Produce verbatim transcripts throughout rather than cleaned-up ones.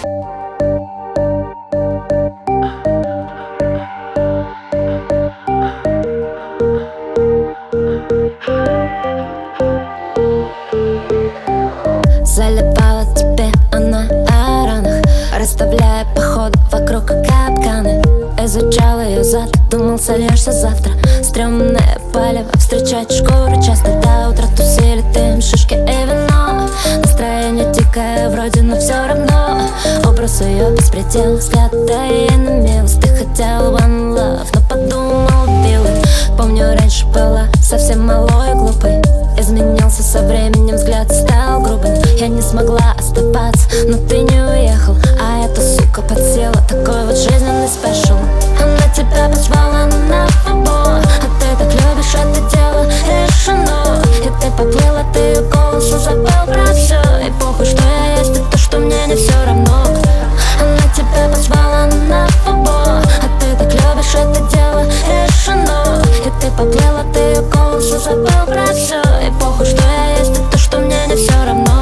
Заливала тебе она о ранах, расставляя по ходу вокруг капканы. Изучал ее зад, думал, сольешься завтра. Стрёмное палево, встречать шкуры часто. До утра тусили дым, шишки и вино. Настроение дикое вроде, но все равно. Образ ее беспредел, взгляд, да и на милость. Ты хотел one love, но подумал, убил. Помню, раньше была совсем малой и глупой. Изменился со временем, взгляд стал грубым. Я не смогла оставаться, но ты не уехал. А эта сука подсела, такой вот жизненный спешл. Она тебя позвала на футбол, а ты так любишь это дело, решено. И ты поплыла, ты ее голосу забыл про все. И похуй, что я есть, и то, что мне не все равно. Она тебя позвала на футбол, а ты так любишь это дело, решено. И ты поплыла, ты ее голосу забыл про все. И похуй, что я есть, и то, что мне не все равно.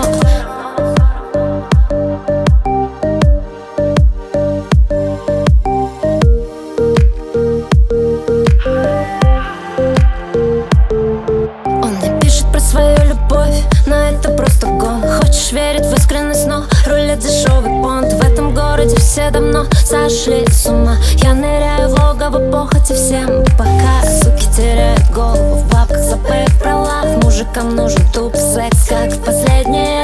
Свою любовь, но это просто гон. Хочешь верить в искренность, но рулит дешевый понт. В этом городе все давно сошли с ума. Я ныряю в логово похоти всем пока. Суки теряют голову в бабках, забыв про лав. Мужикам нужен туп секс, как в последние